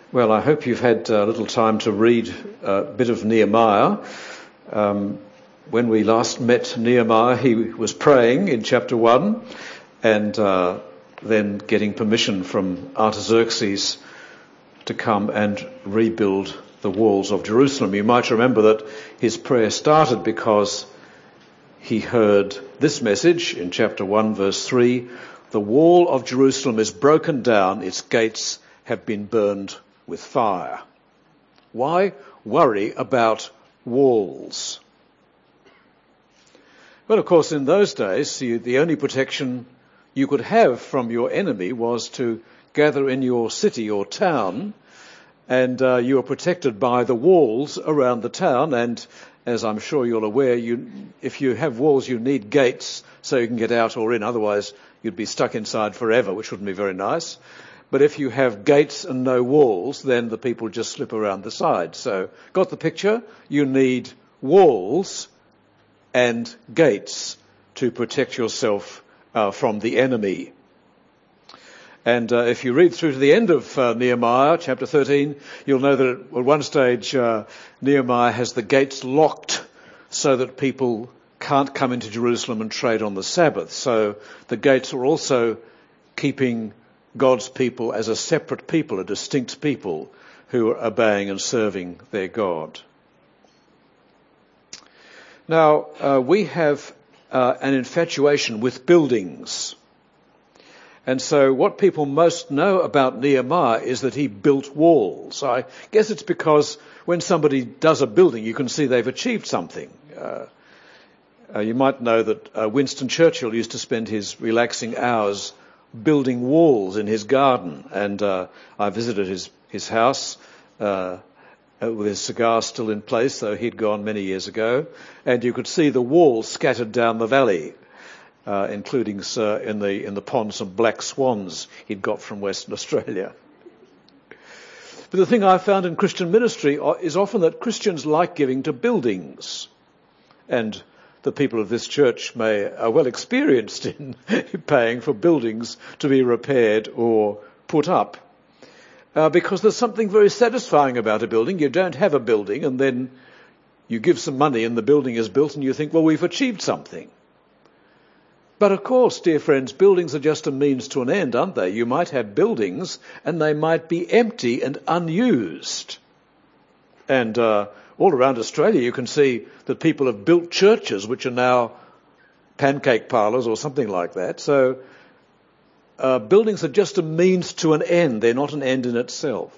Well, I hope you've had a little time to read a bit of Nehemiah. When we last met Nehemiah, he was praying in chapter 1 and then getting permission from Artaxerxes to come and rebuild the walls of Jerusalem. You might remember that his prayer started because he heard this message in chapter 1 verse 3, "The wall of Jerusalem is broken down, its gates have been burned with fire." Why worry about walls? Well, of course, in those days, the only protection you could have from your enemy was to gather in your city or town, and you were protected by the walls around the town. And as I'm sure you're aware, if you have walls, you need gates so you can get out or in. Otherwise, you'd be stuck inside forever, which wouldn't be very nice. But if you have gates and no walls, then the people just slip around the side. So, got the picture? You need walls and gates to protect yourself from the enemy. And if you read through to the end of Nehemiah, chapter 13, you'll know that at one stage Nehemiah has the gates locked so that people can't come into Jerusalem and trade on the Sabbath. So the gates are also keeping God's people as a separate people, a distinct people who are obeying and serving their God. Now, we have an infatuation with buildings. And so what people most know about Nehemiah is that he built walls. I guess it's because when somebody does a building, you can see they've achieved something. You might know that Winston Churchill used to spend his relaxing hours building walls in his garden, and I visited his house with his cigar still in place, though he'd gone many years ago, and you could see the walls scattered down the valley, including in the pond some black swans he'd got from Western Australia. But the thing I found in Christian ministry is often that Christians like giving to buildings, and the people of this church are well experienced in paying for buildings to be repaired or put up. Because there's something very satisfying about a building. You don't have a building and then you give some money and the building is built and you think, well, we've achieved something. But of course, dear friends, buildings are just a means to an end, aren't they? You might have buildings and they might be empty and unused. And all around Australia, you can see that people have built churches which are now pancake parlours or something like that. So buildings are just a means to an end. They're not an end in itself.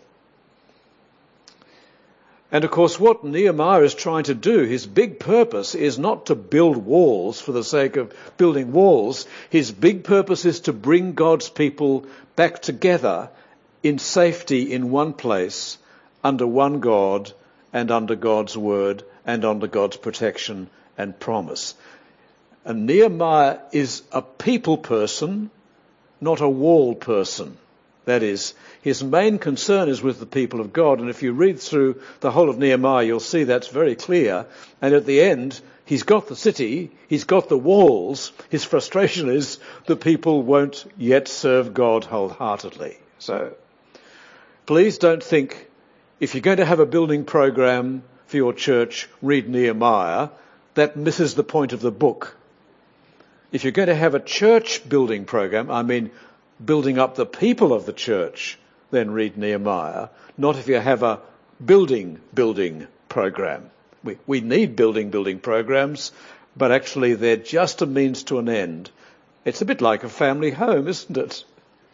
And of course, what Nehemiah is trying to do, his big purpose is not to build walls for the sake of building walls. His big purpose is to bring God's people back together in safety in one place, under one God, and under God's word, and under God's protection and promise. And Nehemiah is a people person, not a wall person. That is, his main concern is with the people of God. And if you read through the whole of Nehemiah, you'll see that's very clear. And at the end, he's got the city, he's got the walls. His frustration is the people won't yet serve God wholeheartedly. So please don't think, if you're going to have a building program for your church, read Nehemiah. That misses the point of the book. If you're going to have a church building program, I mean building up the people of the church, then read Nehemiah. Not if you have a building program. We need building programs, but actually they're just a means to an end. It's a bit like a family home, isn't it?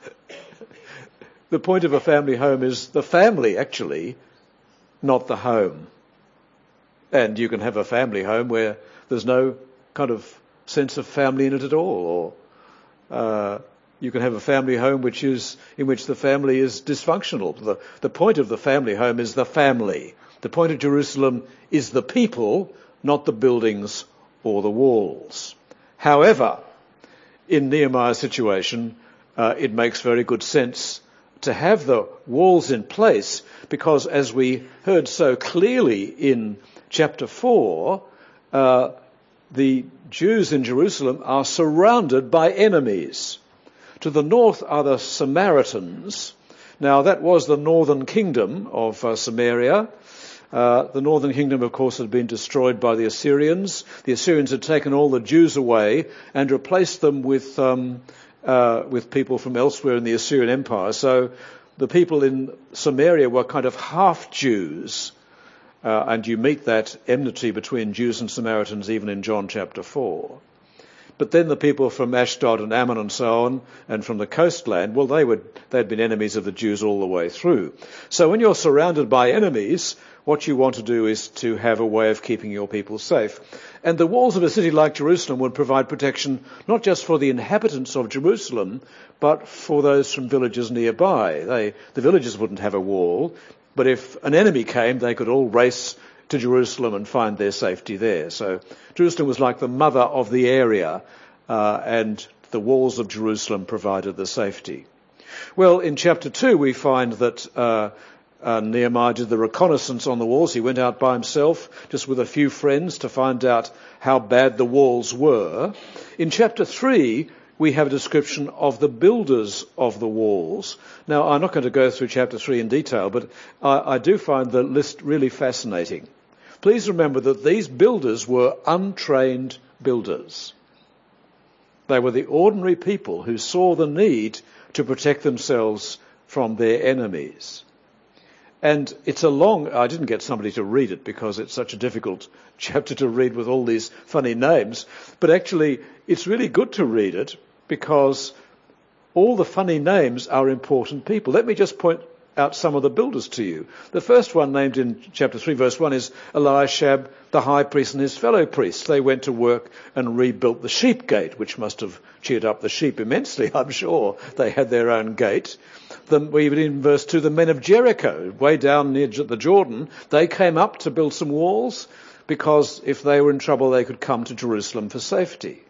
The point of a family home is the family, actually, not the home. And you can have a family home where there's no kind of sense of family in it at all. Or you can have a family home in which the family is dysfunctional. The point of the family home is the family. The point of Jerusalem is the people, not the buildings or the walls. However, in Nehemiah's situation, it makes very good sense to have the walls in place, because as we heard so clearly in chapter 4, the Jews in Jerusalem are surrounded by enemies. To the north are the Samaritans, Now, that was the northern kingdom of Samaria. The northern kingdom, of course, had been destroyed by the Assyrians. The Assyrians had taken all the Jews away and replaced them with people from elsewhere in the Assyrian Empire. So the people in Samaria were kind of half Jews. And you meet that enmity between Jews and Samaritans even in John chapter 4. But then the people from Ashdod and Ammon and so on, and from the coastland, well, they'd been enemies of the Jews all the way through. So when you're surrounded by enemies, what you want to do is to have a way of keeping your people safe. And the walls of a city like Jerusalem would provide protection not just for the inhabitants of Jerusalem, but for those from villages nearby. The villagers wouldn't have a wall, but if an enemy came, they could all race to Jerusalem and find their safety there. So Jerusalem was like the mother of the area, and the walls of Jerusalem provided the safety. Well, in chapter 2 we find that Nehemiah did the reconnaissance on the walls. He went out by himself, just with a few friends, to find out how bad the walls were. In chapter 3 we have a description of the builders of the walls. Now, I'm not going to go through chapter 3 in detail, but I do find the list really fascinating. Please remember that these builders were untrained builders. They were the ordinary people who saw the need to protect themselves from their enemies. And it's I didn't get somebody to read it because it's such a difficult chapter to read with all these funny names, but actually it's really good to read it because all the funny names are important people. Let me just point out some of the builders to you. The first one named in chapter 3 verse 1 is Eliashab, the high priest, and his fellow priests. They went to work and rebuilt the sheep gate, which must have cheered up the sheep immensely, I'm sure. They had their own gate. In verse 2, the men of Jericho, way down near the Jordan, they came up to build some walls because if they were in trouble, they could come to Jerusalem for safety.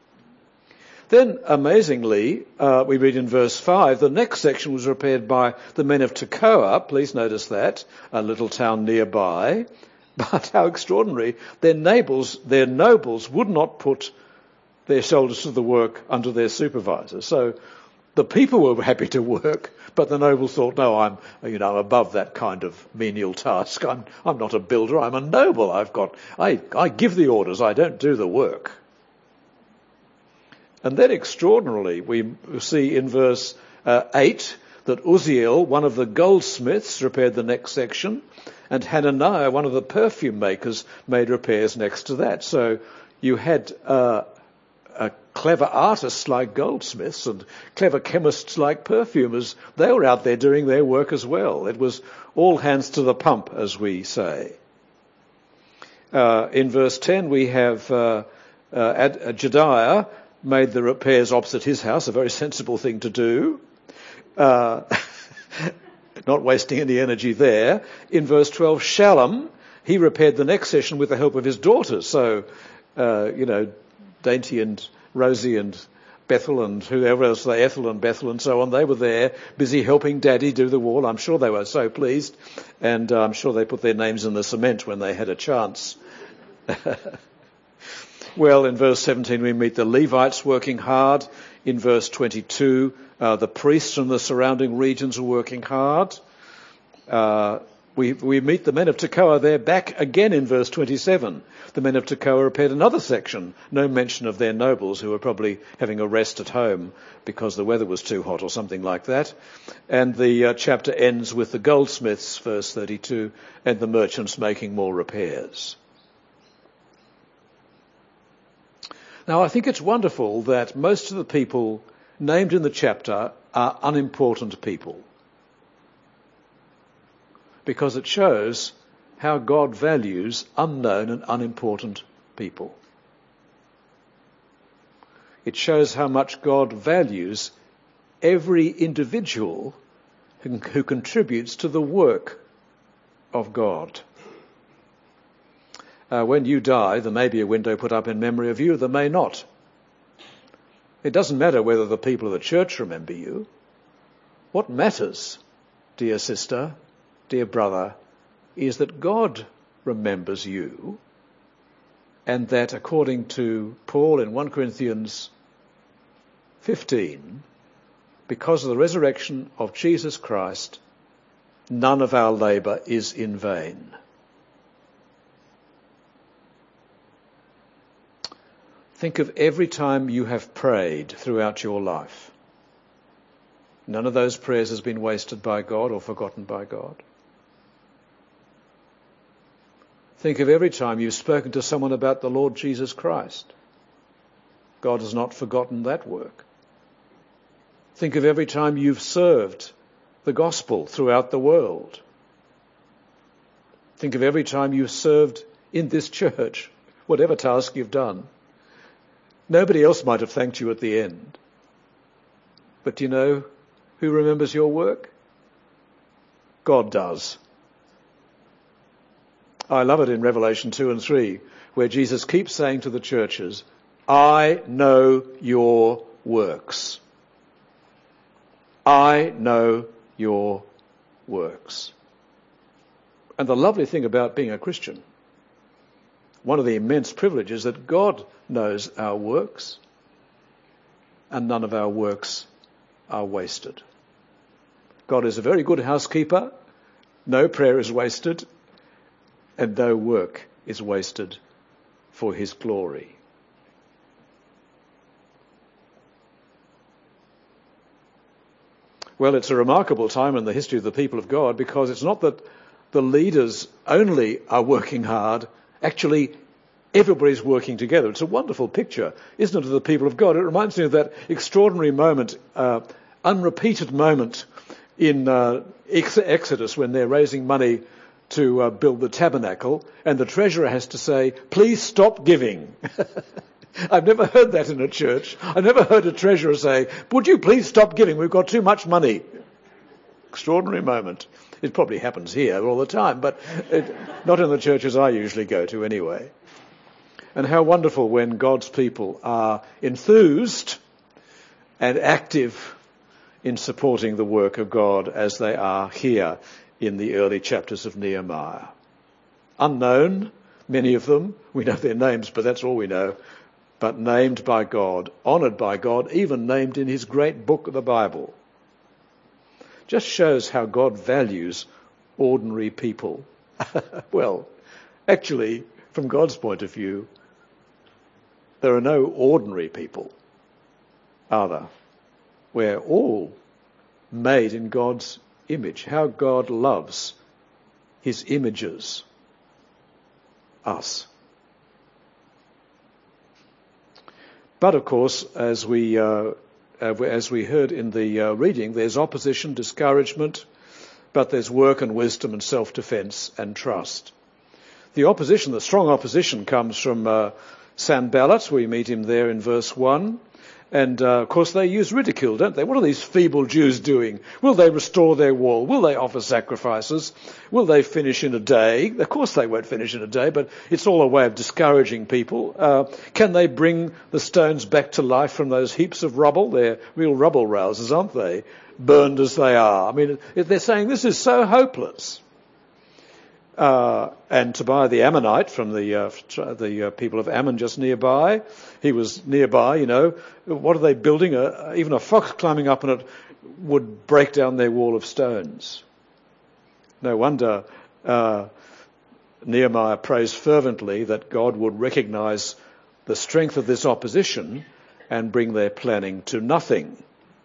Then, amazingly, we read in verse 5, the next section was repaired by the men of Tekoa. Please notice that, a little town nearby. But how extraordinary. Their nobles would not put their shoulders to the work under their supervisors. So the people were happy to work, but the nobles thought, no, I'm above that kind of menial task. I'm not a builder, I'm a noble. I give the orders, I don't do the work. And then extraordinarily, we see in verse 8 that Uzziel, one of the goldsmiths, repaired the next section, and Hananiah, one of the perfume makers, made repairs next to that. So you had clever artists like goldsmiths and clever chemists like perfumers. They were out there doing their work as well. It was all hands to the pump, as we say. In verse 10 we have Jedaiah made the repairs opposite his house, a very sensible thing to do. Not wasting any energy there. In verse 12, Shallum, he repaired the next session with the help of his daughters. So, Dainty and Rosie and Bethel and whoever else, Ethel and Bethel and so on, they were there, busy helping Daddy do the wall. I'm sure they were so pleased, and I'm sure they put their names in the cement when they had a chance. Well, in verse 17 we meet the Levites working hard. In verse 22, the priests from the surrounding regions are working hard. We meet the men of Tekoa there back again in verse 27. The men of Tekoa repaired another section. No mention of their nobles who were probably having a rest at home because the weather was too hot or something like that. And the chapter ends with the goldsmiths, verse 32, and the merchants making more repairs. Now, I think it's wonderful that most of the people named in the chapter are unimportant people, because it shows how God values unknown and unimportant people. It shows how much God values every individual who contributes to the work of God. When you die, there may be a window put up in memory of you, there may not. It doesn't matter whether the people of the church remember you. What matters, dear sister, dear brother, is that God remembers you, and that according to Paul in 1 Corinthians 15, because of the resurrection of Jesus Christ, none of our labour is in vain. Think of every time you have prayed throughout your life. None of those prayers has been wasted by God or forgotten by God. Think of every time you've spoken to someone about the Lord Jesus Christ. God has not forgotten that work. Think of every time you've served the gospel throughout the world. Think of every time you've served in this church, whatever task you've done. Nobody else might have thanked you at the end. But do you know who remembers your work? God does. I love it in Revelation 2 and 3, where Jesus keeps saying to the churches, I know your works. I know your works. And the lovely thing about being a Christian, one of the immense privileges that God knows our works, and none of our works are wasted. God is a very good housekeeper. No prayer is wasted, and no work is wasted for his glory. Well, it's a remarkable time in the history of the people of God, because it's not that the leaders only are working hard. Actually, everybody's working together. It's a wonderful picture, isn't it, of the people of God? It reminds me of that extraordinary moment, unrepeated moment in Exodus, when they're raising money to build the tabernacle, and the treasurer has to say, please stop giving. I've never heard that in a church. I've never heard a treasurer say, would you please stop giving? We've got too much money. Extraordinary moment. It probably happens here all the time, but not in the churches I usually go to anyway. And how wonderful when God's people are enthused and active in supporting the work of God, as they are here in the early chapters of Nehemiah. Unknown, many of them. We know their names, but that's all we know. But named by God, honoured by God, even named in his great book of the Bible. Just shows how God values ordinary people. Well, actually, from God's point of view, there are no ordinary people, are there? We're all made in God's image. How God loves his images, us. But of course, as we heard in the reading, there's opposition, discouragement, but there's work and wisdom and self-defence and trust. The opposition, the strong opposition, comes from Sanballat. We meet him there in verse 1. And, of course, they use ridicule, don't they? What are these feeble Jews doing? Will they restore their wall? Will they offer sacrifices? Will they finish in a day? Of course they won't finish in a day, but it's all a way of discouraging people. Can they bring the stones back to life from those heaps of rubble? They're real rubble rousers, aren't they? Burned as they are. I mean, they're saying this is so hopeless. And Tobiah the Ammonite from the people of Ammon just nearby, he was nearby, you know. What are they building? Even a fox climbing up on it would break down their wall of stones. No wonder Nehemiah prays fervently that God would recognise the strength of this opposition and bring their planning to nothing.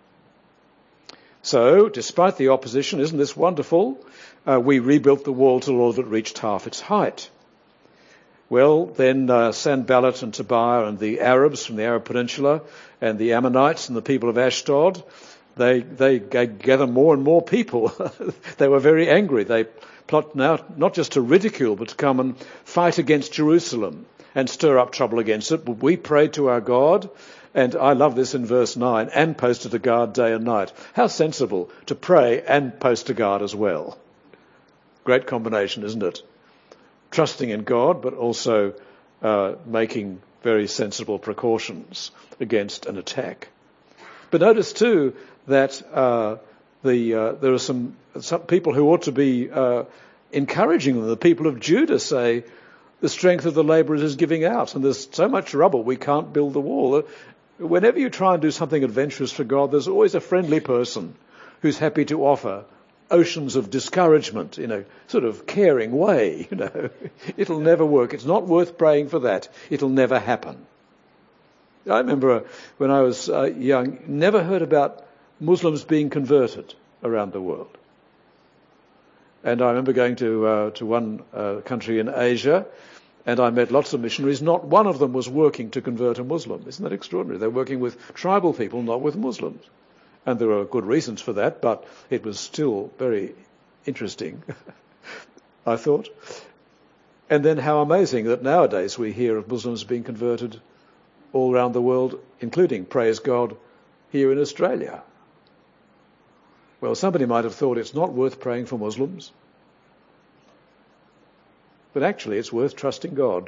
So, despite the opposition, isn't this wonderful? We rebuilt the wall till all of it reached half its height. Well, then Sanballat and Tobiah and the Arabs from the Arab Peninsula and the Ammonites and the people of Ashdod, they gather more and more people. They were very angry. They plot now not just to ridicule, but to come and fight against Jerusalem and stir up trouble against it. But we prayed to our God. And I love this in verse 9, and posted a guard day and night. How sensible to pray and post a guard as well. Great combination, isn't it? Trusting in God, but also making very sensible precautions against an attack. But notice too that there are some people who ought to be encouraging them. The people of Judah say, the strength of the labourers is giving out, and there's so much rubble we can't build the wall. Whenever you try and do something adventurous for God, there's always a friendly person who's happy to offer oceans of discouragement in a sort of caring way, It'll never work. It's not worth praying for that. It'll never happen. I remember when I was young, never heard about Muslims being converted around the world. And I remember going to one country in Asia, and I met lots of missionaries. Not one of them was working to convert a Muslim. Isn't that extraordinary? They're working with tribal people, not with Muslims. And there are good reasons for that, but it was still very interesting, I thought. And then how amazing that nowadays we hear of Muslims being converted all around the world, including, praise God, here in Australia. Well, somebody might have thought it's not worth praying for Muslims, but actually it's worth trusting God.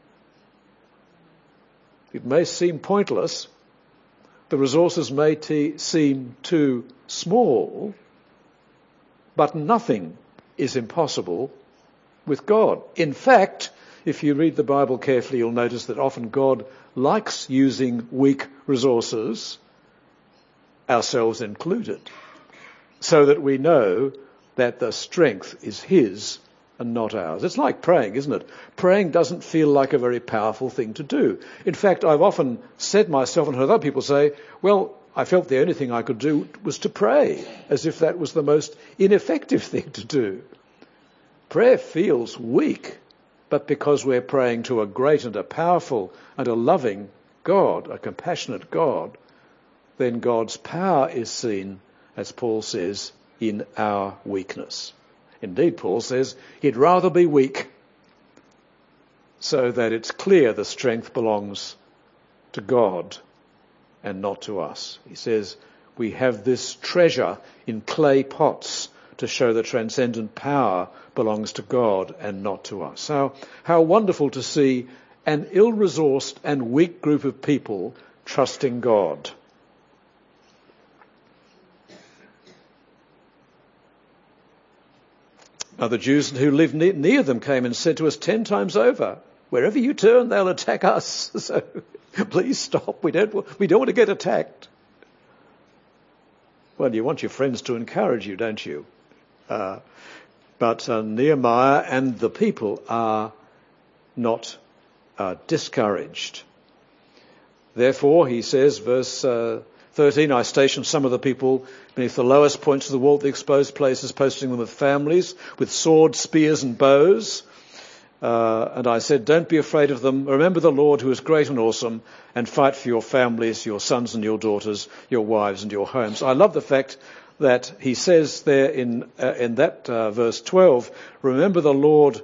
It may seem pointless, the resources may seem too small, but nothing is impossible with God. In fact, if you read the Bible carefully, you'll notice that often God likes using weak resources, ourselves included, so that we know that the strength is His and not ours. It's like praying, isn't it? Praying doesn't feel like a very powerful thing to do. In fact, I've often said myself and heard other people say, well, I felt the only thing I could do was to pray, as if that was the most ineffective thing to do. Prayer feels weak, but because we're praying to a great and a powerful and a loving God, a compassionate God, then God's power is seen, as Paul says, in our weakness. Indeed, Paul says he'd rather be weak so that it's clear the strength belongs to God and not to us. He says we have this treasure in clay pots to show the transcendent power belongs to God and not to us. How wonderful to see an ill-resourced and weak group of people trusting God. Now the Jews who lived near them came and said to us 10 times over, wherever you turn, they'll attack us. So please stop. We don't want to get attacked. Well, you want your friends to encourage you, don't you? But Nehemiah and the people are not discouraged. Therefore, he says, verse 13, I stationed some of the people beneath the lowest points of the wall, the exposed places, posting them with families, with swords, spears and bows. And I said, don't be afraid of them. Remember the Lord who is great and awesome, and fight for your families, your sons and your daughters, your wives and your homes. I love the fact that he says there in that verse 12, remember the Lord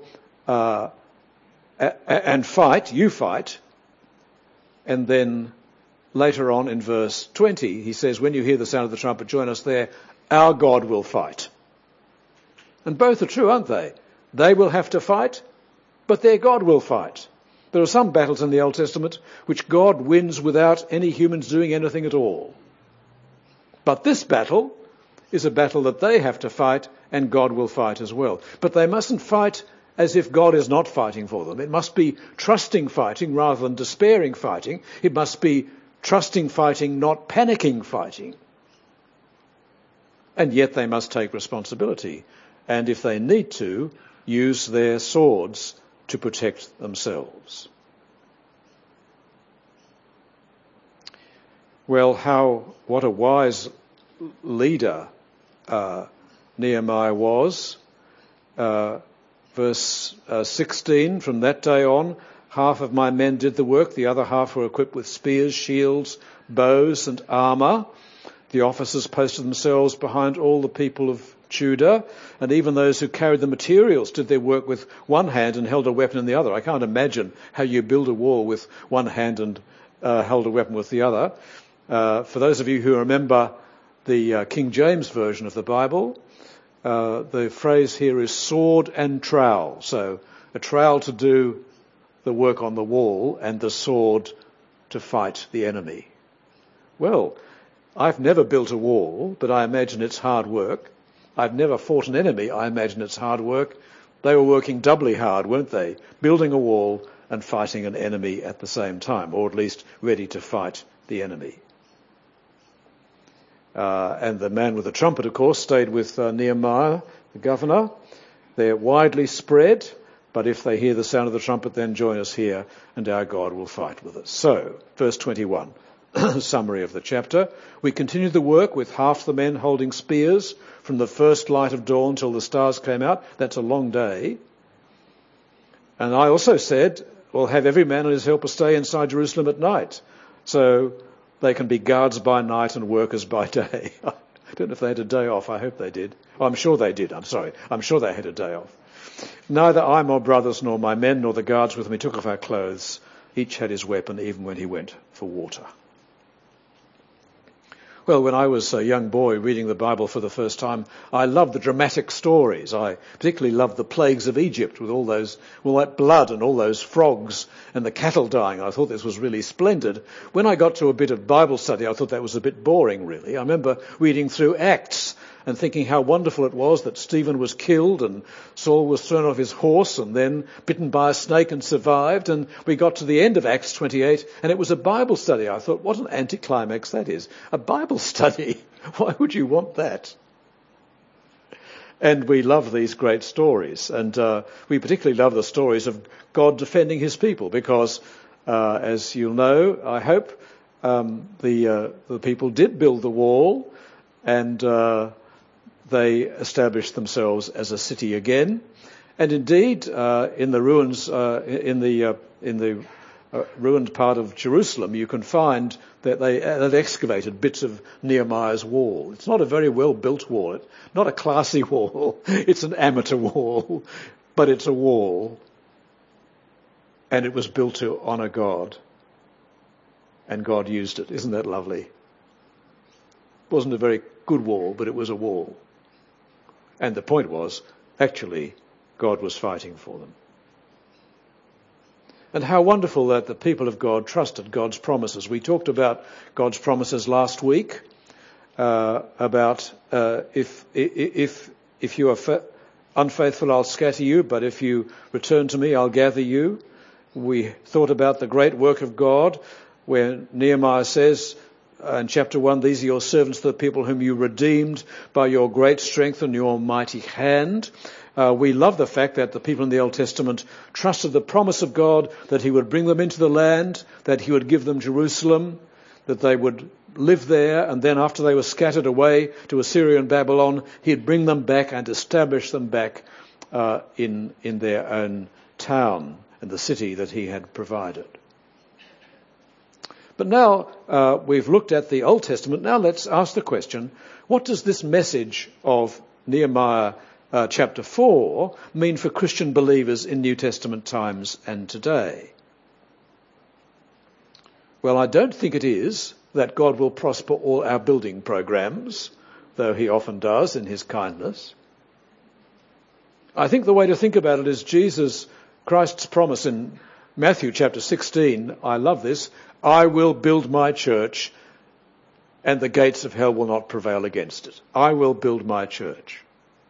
and fight, you fight. And then later on in verse 20, he says, when you hear the sound of the trumpet, join us there, our God will fight. And both are true, aren't they? They will have to fight, but their God will fight. There are some battles in the Old Testament which God wins without any humans doing anything at all. But this battle is a battle that they have to fight, and God will fight as well. But they mustn't fight as if God is not fighting for them. It must be trusting fighting rather than despairing fighting. It must be trusting fighting, not panicking fighting. And yet they must take responsibility. And if they need to, use their swords to protect themselves. Well, what a wise leader Nehemiah was. Verse 16, from that day on, half of my men did the work, the other half were equipped with spears, shields, bows and armour. The officers posted themselves behind all the people of Judah, and even those who carried the materials did their work with one hand and held a weapon in the other. I can't imagine how you build a wall with one hand and held a weapon with the other. For those of you who remember the King James Version of the Bible, the phrase here is sword and trowel. So a trowel to do the work on the wall and the sword to fight the enemy. Well, I've never built a wall, but I imagine it's hard work. I've never fought an enemy. I imagine it's hard work. They were working doubly hard, weren't they? Building a wall and fighting an enemy at the same time, or at least ready to fight the enemy. And the man with the trumpet, of course, stayed with Nehemiah, the governor. They're widely spread, but if they hear the sound of the trumpet, then join us here, and our God will fight with us. So, verse 21, summary of the chapter. We continued the work with half the men holding spears from the first light of dawn till the stars came out. That's a long day. And I also said, well, have every man and his helper stay inside Jerusalem at night, so they can be guards by night and workers by day. I don't know if they had a day off. I hope they did. Oh, I'm sure they did. I'm sure they had a day off. Neither I, my brothers, nor my men, nor the guards with me took off our clothes. Each had his weapon, even when he went for water. Well, when I was a young boy reading the Bible for the first time, I loved the dramatic stories. I particularly loved the plagues of Egypt with all that blood and all those frogs and the cattle dying. I thought this was really splendid. When I got to a bit of Bible study, I thought that was a bit boring, really. I remember reading through Acts and thinking how wonderful it was that Stephen was killed and Saul was thrown off his horse and then bitten by a snake and survived. And we got to the end of Acts 28 and it was a Bible study. I thought, what an anticlimax that is. A Bible study. Why would you want that? And we love these great stories. And we particularly love the stories of God defending his people because, as you'll know, I hope, the people did build the wall and they established themselves as a city again. And indeed, in the ruins, in the ruined part of Jerusalem, you can find that they excavated bits of Nehemiah's wall. It's not a very well-built wall, not a classy wall. It's an amateur wall, but it's a wall. And it was built to honour God. And God used it. Isn't that lovely? It wasn't a very good wall, but it was a wall. And the point was, actually, God was fighting for them. And how wonderful that the people of God trusted God's promises. We talked about God's promises last week, about if you are unfaithful, I'll scatter you, but if you return to me, I'll gather you. We thought about the great work of God, where Nehemiah says, in chapter 1, these are your servants, the people whom you redeemed by your great strength and your mighty hand. We love the fact that the people in the Old Testament trusted the promise of God that he would bring them into the land, that he would give them Jerusalem, that they would live there, and then after they were scattered away to Assyria and Babylon, he'd bring them back and establish them back in their own town and the city that he had provided. But now we've looked at the Old Testament. Now let's ask the question, what does this message of Nehemiah chapter 4 mean for Christian believers in New Testament times and today? Well, I don't think it is that God will prosper all our building programs, though he often does in his kindness. I think the way to think about it is Jesus Christ's promise in Matthew chapter 16. I love this. I will build my church and the gates of hell will not prevail against it. I will build my church.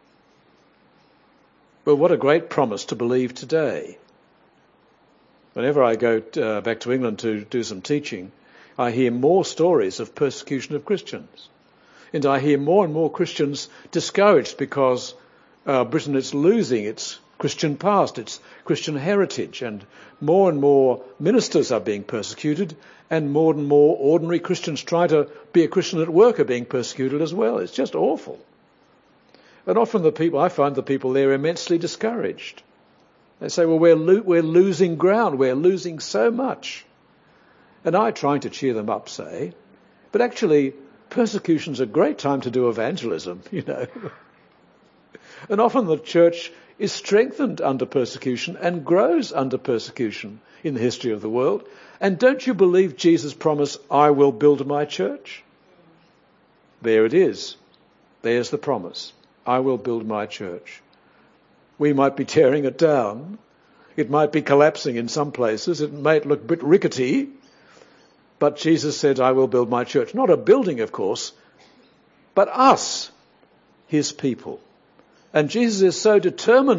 Well, what a great promise to believe today. Whenever I go back to England to do some teaching, I hear more stories of persecution of Christians. And I hear more and more Christians discouraged because Britain is losing its Christian past, its Christian heritage, and more ministers are being persecuted, and more ordinary Christians trying to be a Christian at work are being persecuted as well. It's just awful. And often I find the people there immensely discouraged. They say, well, we're losing ground, we're losing so much. And I, trying to cheer them up, say, but actually, persecution's a great time to do evangelism, you know. And often the church is strengthened under persecution and grows under persecution in the history of the world. And don't you believe Jesus' promise, I will build my church? There it is. There's the promise. I will build my church. We might be tearing it down. It might be collapsing in some places. It might look a bit rickety. But Jesus said, I will build my church. Not a building, of course, but us, his people. And Jesus is so determined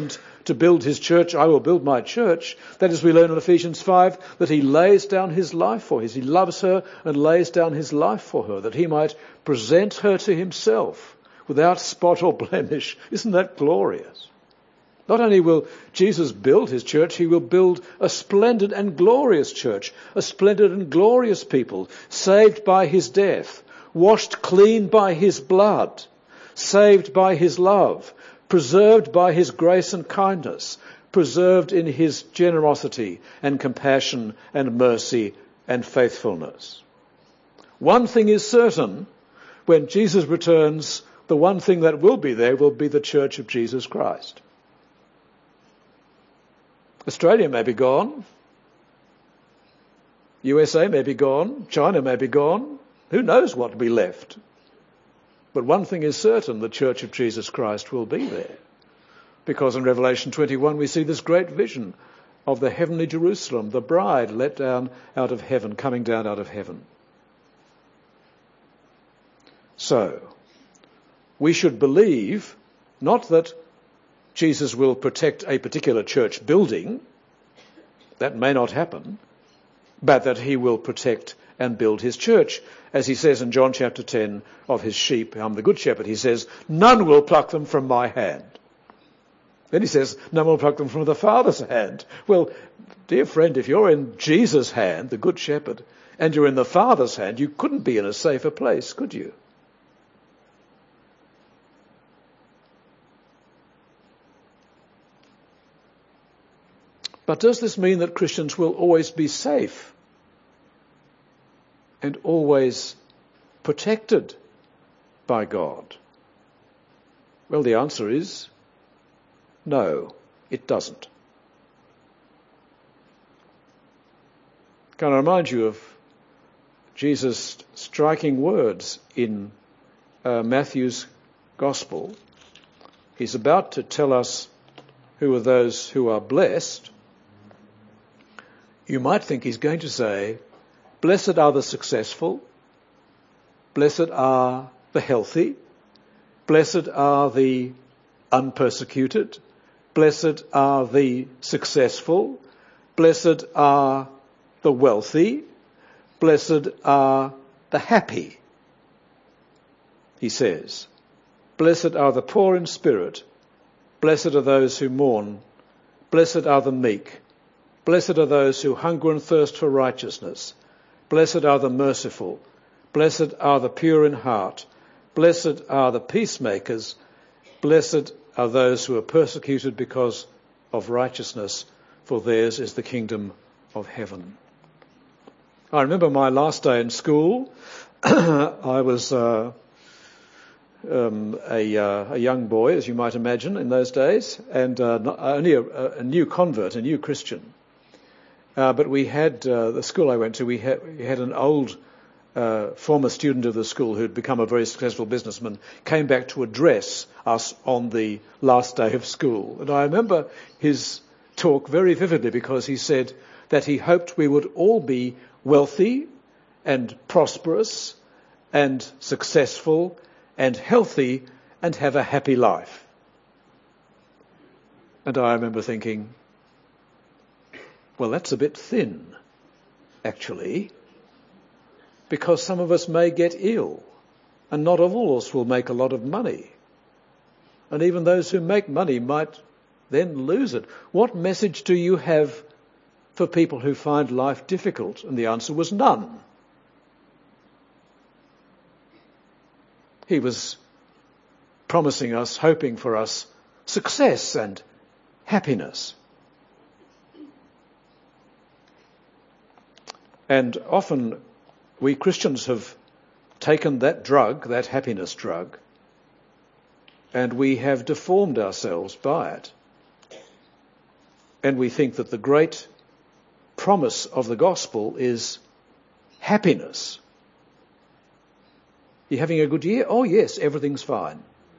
to build his church, I will build my church, that is, we learn in Ephesians 5 that he lays down his life for her. He loves her and lays down his life for her, that he might present her to himself without spot or blemish. Isn't that glorious? Not only will Jesus build his church, he will build a splendid and glorious church, a splendid and glorious people, saved by his death, washed clean by his blood, saved by his love, preserved by his grace and kindness, preserved in his generosity and compassion and mercy and faithfulness. One thing is certain: when Jesus returns, the one thing that will be there will be the church of Jesus Christ. Australia may be gone. USA may be gone. China may be gone. Who knows what will be left? But one thing is certain: the church of Jesus Christ will be there. Because in Revelation 21 we see this great vision of the heavenly Jerusalem, the bride let down out of heaven, coming down out of heaven. So, we should believe not that Jesus will protect a particular church building, that may not happen, but that he will protect and build his church. As he says in John chapter 10 of his sheep, I'm the good shepherd, he says, none will pluck them from my hand. Then he says, none will pluck them from the Father's hand. Well, dear friend, if you're in Jesus' hand, the good shepherd, and you're in the Father's hand, you couldn't be in a safer place, could you? But does this mean that Christians will always be safe and always protected by God? Well, the answer is no, it doesn't. Can I remind you of Jesus' striking words in Matthew's Gospel? He's about to tell us who are those who are blessed. You might think he's going to say, blessed are the successful, blessed are the healthy, blessed are the unpersecuted, blessed are the successful, blessed are the wealthy, blessed are the happy. He says, blessed are the poor in spirit, blessed are those who mourn, blessed are the meek, blessed are those who hunger and thirst for righteousness. Blessed are the merciful. Blessed are the pure in heart. Blessed are the peacemakers. Blessed are those who are persecuted because of righteousness, for theirs is the kingdom of heaven. I remember my last day in school. I was a young boy, as you might imagine, in those days, and only a new convert, a new Christian. But we had, the school I went to, we had an old former student of the school who'd become a very successful businessman, came back to address us on the last day of school. And I remember his talk very vividly, because he said that he hoped we would all be wealthy and prosperous and successful and healthy and have a happy life. And I remember thinking, well, that's a bit thin, actually, because some of us may get ill, and not all of us will make a lot of money. And even those who make money might then lose it. What message do you have for people who find life difficult? And the answer was none. He was promising us, hoping for us, success and happiness. And often we Christians have taken that drug, that happiness drug, and we have deformed ourselves by it. And we think that the great promise of the gospel is happiness. You having a good year? Oh yes, everything's fine.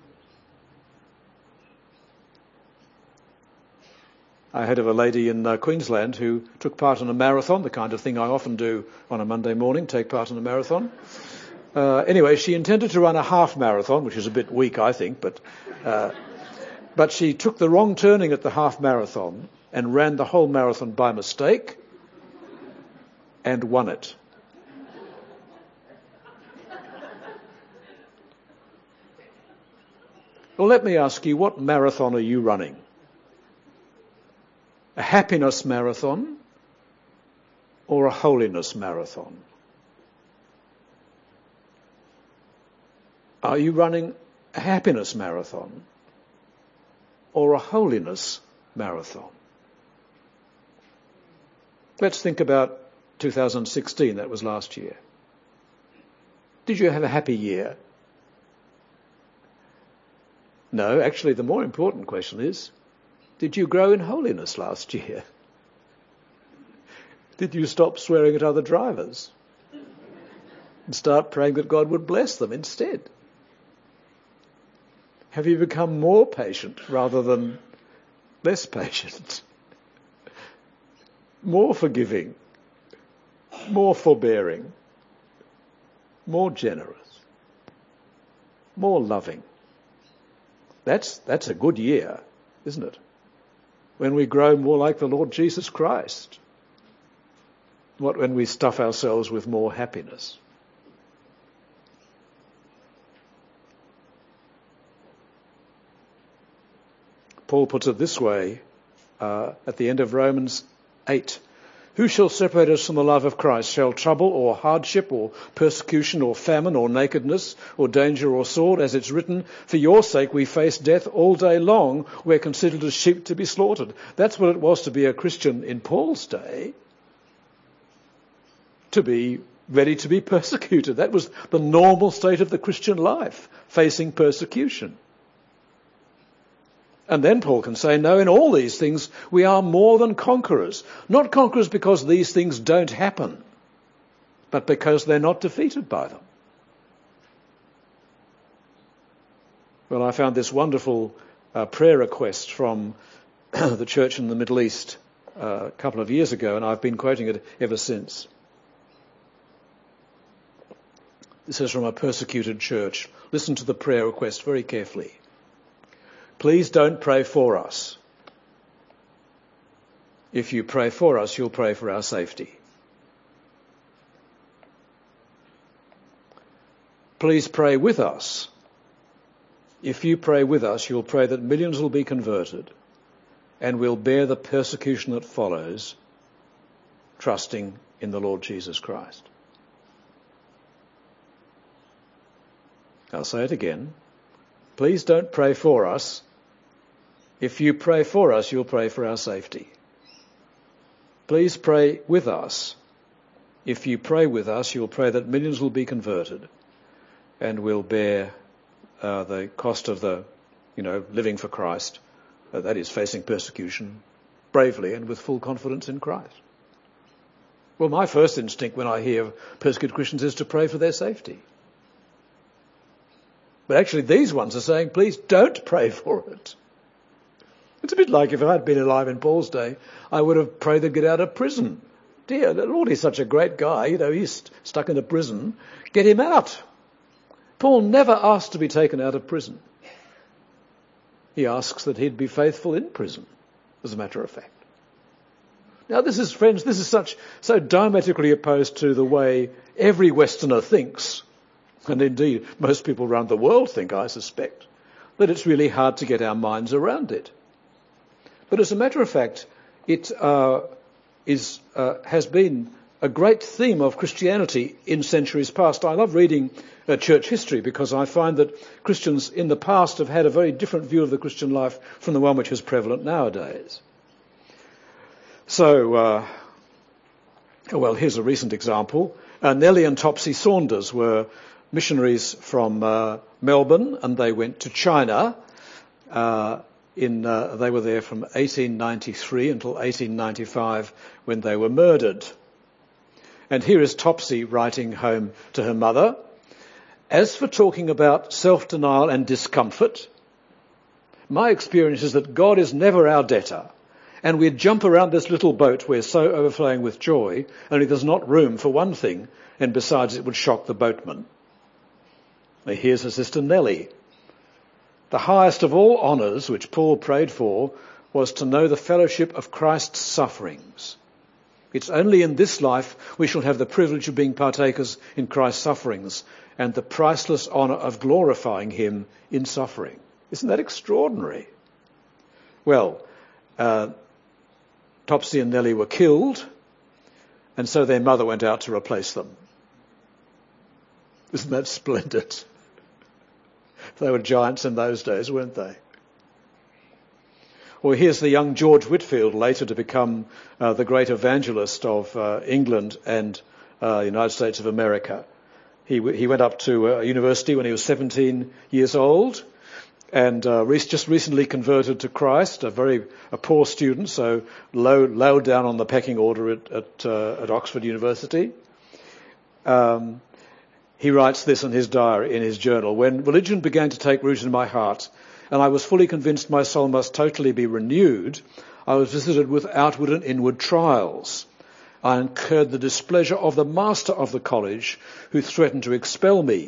I heard of a lady in Queensland who took part in a marathon, the kind of thing I often do on a Monday morning, take part in a marathon. Anyway, she intended to run a half marathon, which is a bit weak, I think, but But she took the wrong turning at the half marathon and ran the whole marathon by mistake and won it. Well, let me ask you, what marathon are you running? A happiness marathon or a holiness marathon? Are you running a happiness marathon or a holiness marathon? Let's think about 2016, that was last year. Did you have a happy year? No, actually the more important question is, did you grow in holiness last year? Did you stop swearing at other drivers and start praying that God would bless them instead? Have you become more patient rather than less patient? More forgiving, more forbearing, more generous, more loving? That's a good year, isn't it? When we grow more like the Lord Jesus Christ. What when we stuff ourselves with more happiness? Paul puts it this way at the end of Romans 8. Who shall separate us from the love of Christ? Shall trouble or hardship or persecution or famine or nakedness or danger or sword? As it's written, for your sake we face death all day long. We're considered as sheep to be slaughtered. That's what it was to be a Christian in Paul's day. To be ready to be persecuted. That was the normal state of the Christian life, facing persecution. And then Paul can say, no, in all these things we are more than conquerors. Not conquerors because these things don't happen, but because they're not defeated by them. Well, I found this wonderful prayer request from the church in the Middle East a couple of years ago, and I've been quoting it ever since. This is from a persecuted church. Listen to the prayer request very carefully. Please don't pray for us. If you pray for us, you'll pray for our safety. Please pray with us. If you pray with us, you'll pray that millions will be converted and will bear the persecution that follows, trusting in the Lord Jesus Christ. I'll say it again. Please don't pray for us. If you pray for us, you'll pray for our safety. Please pray with us. If you pray with us, you'll pray that millions will be converted and will bear the cost of living for Christ, that is, facing persecution, bravely and with full confidence in Christ. Well, my first instinct when I hear persecuted Christians is to pray for their safety. But actually these ones are saying, please don't pray for it. It's a bit like if I'd been alive in Paul's day, I would have prayed to get out of prison. Dear, the Lord is such a great guy, he's stuck in a prison. Get him out. Paul never asked to be taken out of prison. He asks that he'd be faithful in prison, as a matter of fact. Now this is so diametrically opposed to the way every Westerner thinks. And indeed, most people around the world think, I suspect, that it's really hard to get our minds around it. But as a matter of fact, it has been a great theme of Christianity in centuries past. I love reading church history because I find that Christians in the past have had a very different view of the Christian life from the one which is prevalent nowadays. So, here's a recent example. Nellie and Topsy Saunders were missionaries from Melbourne, and they went to China. They were there from 1893 until 1895, when they were murdered. And here is Topsy writing home to her mother. As for talking about self-denial and discomfort, my experience is that God is never our debtor, and we'd jump around this little boat we're so overflowing with joy, only there's not room for one thing, and besides it would shock the boatman. Here's her sister Nellie. The highest of all honours which Paul prayed for was to know the fellowship of Christ's sufferings. It's only in this life we shall have the privilege of being partakers in Christ's sufferings and the priceless honour of glorifying him in suffering. Isn't that extraordinary? Well, Topsy and Nellie were killed, and so their mother went out to replace them. Isn't that splendid? They were giants in those days, weren't they? Well, here's the young George Whitefield, later to become the great evangelist of England and the United States of America. He went up to university when he was 17 years old and just recently converted to Christ, a poor student, so low down on the pecking order at Oxford University. He writes this in his diary, in his journal: "When religion began to take root in my heart, and I was fully convinced my soul must totally be renewed, I was visited with outward and inward trials. I incurred the displeasure of the master of the college, who threatened to expel me.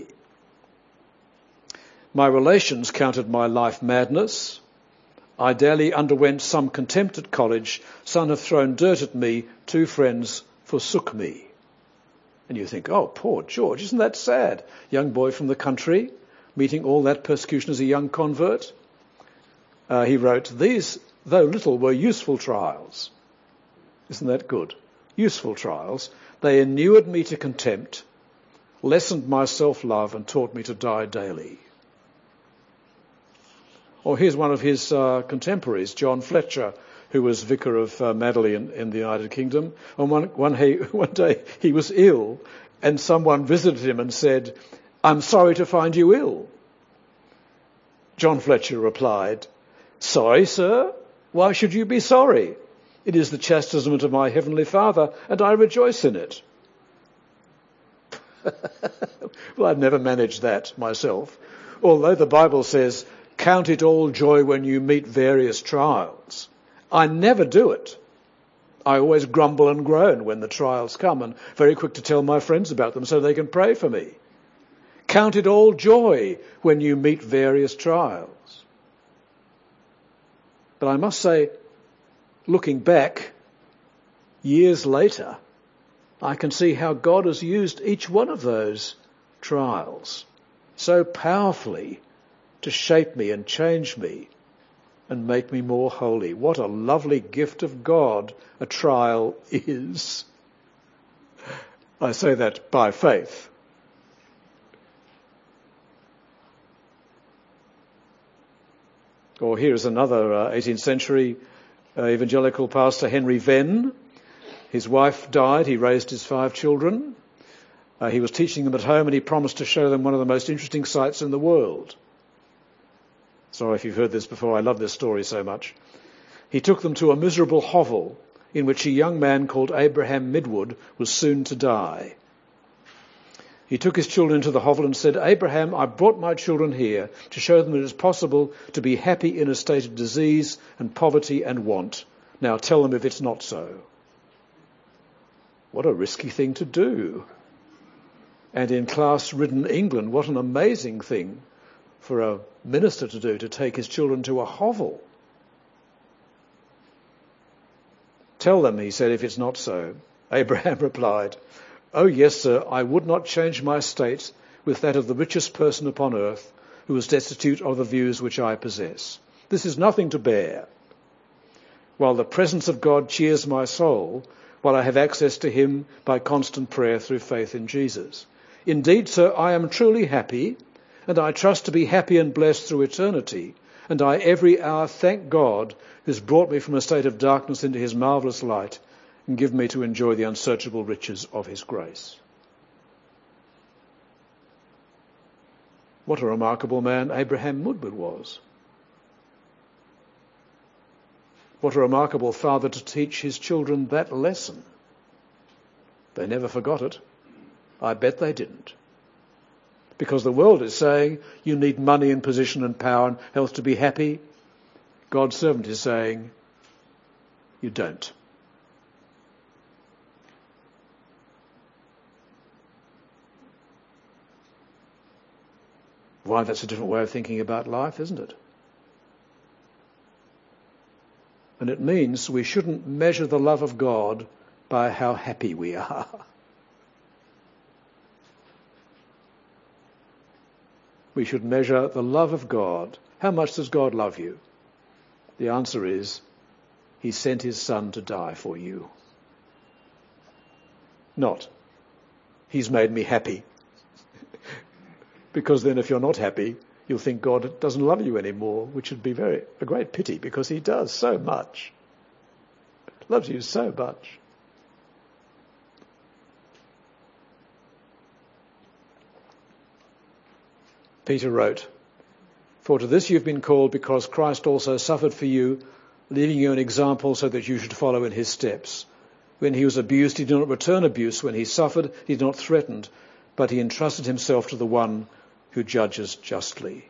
My relations counted my life madness. I daily underwent some contempt at college. Some have thrown dirt at me. 2 friends forsook me." And you think, oh, poor George, isn't that sad? Young boy from the country, meeting all that persecution as a young convert. He wrote, "These, though little, were useful trials." Isn't that good? Useful trials. They inured me to contempt, lessened my self-love, and taught me to die daily. Or here's one of his contemporaries, John Fletcher, who was vicar of Madeley in the United Kingdom. And one day he was ill, and someone visited him and said, "I'm sorry to find you ill." John Fletcher replied, "Sorry, sir? Why should you be sorry? It is the chastisement of my Heavenly Father, and I rejoice in it." Well, I've never managed that myself. Although the Bible says, "Count it all joy when you meet various trials," I never do it. I always grumble and groan when the trials come, and very quick to tell my friends about them so they can pray for me. Count it all joy when you meet various trials. But I must say, looking back, years later, I can see how God has used each one of those trials so powerfully to shape me and change me and make me more holy. What a lovely gift of God a trial is. I say that by faith. Or here's another 18th century evangelical pastor, Henry Venn. His wife died. He raised his 5 children. He was teaching them at home, and he promised to show them one of the most interesting sights in the world. Sorry if you've heard this before. I love this story so much. He took them to a miserable hovel in which a young man called Abraham Midwood was soon to die. He took his children into the hovel and said, "Abraham, I brought my children here to show them it is possible to be happy in a state of disease and poverty and want. Now tell them if it's not so." What a risky thing to do. And in class-ridden England, what an amazing thing for a minister to do, to take his children to a hovel. "Tell them," he said, "if it's not so." Abraham replied, "Oh yes, sir, I would not change my state with that of the richest person upon earth who is destitute of the views which I possess. This is nothing to bear. While the presence of God cheers my soul, while I have access to him by constant prayer through faith in Jesus. Indeed, sir, I am truly happy, and I trust to be happy and blessed through eternity, and I every hour thank God who's brought me from a state of darkness into his marvellous light and given me to enjoy the unsearchable riches of his grace." What a remarkable man Abraham Midwood was. What a remarkable father to teach his children that lesson. They never forgot it. I bet they didn't. Because the world is saying you need money and position and power and health to be happy. God's servant is saying you don't. Why, that's a different way of thinking about life, isn't it? And it means we shouldn't measure the love of God by how happy we are. We should measure the love of God. How much does God love you? The answer is, he sent his son to die for you. Not, he's made me happy. Because then if you're not happy, you'll think God doesn't love you anymore, which would be a great pity, because he does so much. Loves you so much. Peter wrote, "For to this you've been called, because Christ also suffered for you, leaving you an example so that you should follow in his steps. When he was abused, he did not return abuse. When he suffered, he did not threaten, but he entrusted himself to the one who judges justly."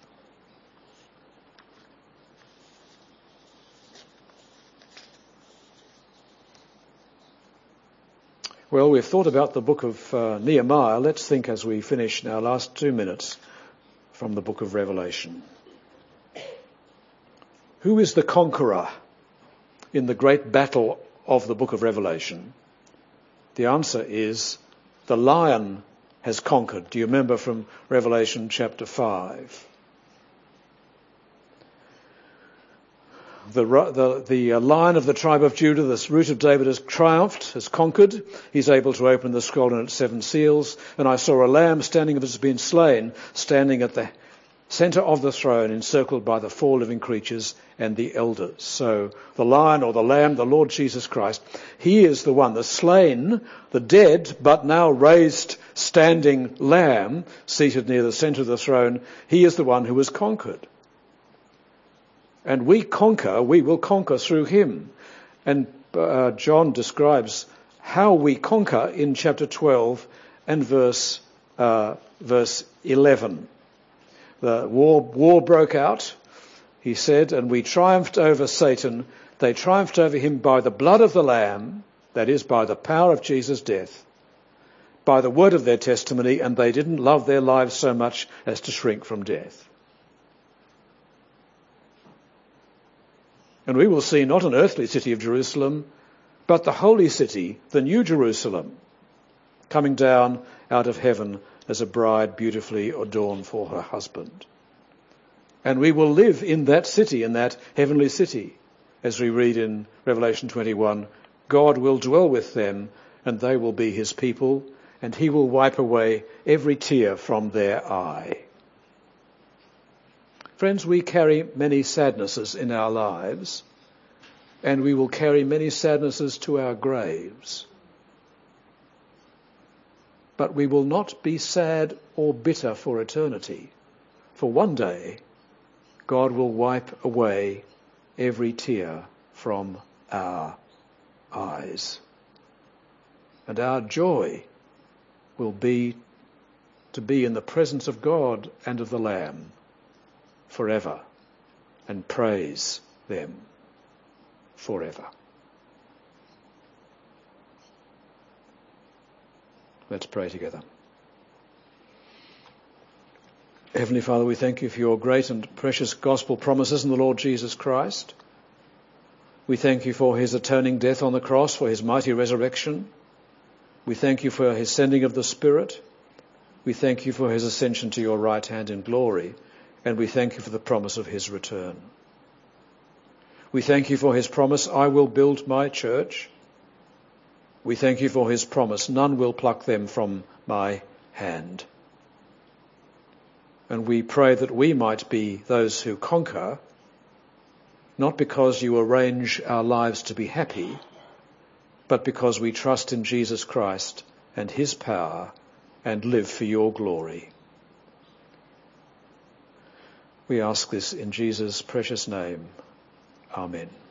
Well, we've thought about the book of Nehemiah. Let's think as we finish in our last 2 minutes from the book of Revelation. Who is the conqueror in the great battle of the book of Revelation? The answer is the lion has conquered. Do you remember from Revelation chapter 5? The Lion of the tribe of Judah, the root of David, has triumphed, has conquered. He's able to open the scroll and its 7 seals. And I saw a lamb standing as it has been slain, standing at the centre of the throne, encircled by the 4 living creatures and the elders. So the lion or the lamb, the Lord Jesus Christ, he is the one, the slain, the dead, but now raised, standing lamb, seated near the centre of the throne. He is the one who has conquered. And we will conquer through him. And John describes how we conquer in chapter 12 and verse 11. The war broke out, he said, and we triumphed over Satan. They triumphed over him by the blood of the Lamb, that is, by the power of Jesus' death, by the word of their testimony, and they didn't love their lives so much as to shrink from death. And we will see not an earthly city of Jerusalem, but the holy city, the new Jerusalem, coming down out of heaven as a bride beautifully adorned for her husband. And we will live in that city, in that heavenly city. As we read in Revelation 21, God will dwell with them, and they will be his people, and he will wipe away every tear from their eye. Friends, we carry many sadnesses in our lives, and we will carry many sadnesses to our graves. But we will not be sad or bitter for eternity, for one day God will wipe away every tear from our eyes. And our joy will be to be in the presence of God and of the Lamb forever, and praise them forever. Let's pray together. Heavenly Father, we thank you for your great and precious gospel promises in the Lord Jesus Christ. We thank you for his atoning death on the cross, for his mighty resurrection. We thank you for his sending of the Spirit. We thank you for his ascension to your right hand in glory. And we thank you for the promise of his return. We thank you for his promise, I will build my church. We thank you for his promise, none will pluck them from my hand. And we pray that we might be those who conquer, not because you arrange our lives to be happy, but because we trust in Jesus Christ and his power and live for your glory. We ask this in Jesus' precious name. Amen.